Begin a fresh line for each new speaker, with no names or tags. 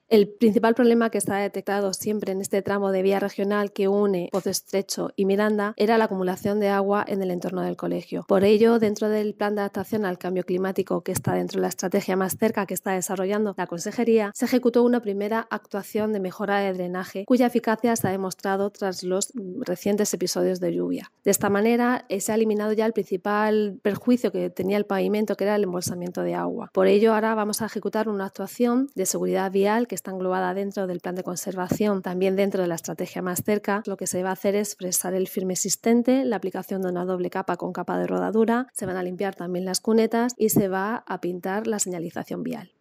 El principal problema que está detectado siempre en este tramo de vía regional que une Pozo Estrecho y Miranda era la acumulación de agua en el entorno del colegio. Por ello, dentro del plan de adaptación al cambio climático que está dentro de la estrategia Más Cerca que está desarrollando la Consejería, se ejecutó una primera actuación de mejora de drenaje cuya eficacia se ha demostrado tras los recientes episodios de lluvia. De esta manera, se ha eliminado ya el principal perjuicio que tenía el pavimento, que era el embolsamiento de agua. Por ello, ahora vamos a ejecutar una actuación de seguridad vial que está englobada dentro del plan de conservación, también dentro de la estrategia Más Cerca. Lo que se va a hacer es fresar el firme existente, la aplicación de una doble capa con capa de rodadura, se van a limpiar también las cunetas y se va a pintar la señalización vial.